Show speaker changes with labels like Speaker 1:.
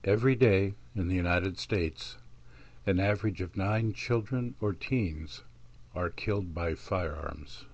Speaker 1: Every day in the United States, an average of 9 children or teens are killed by firearms.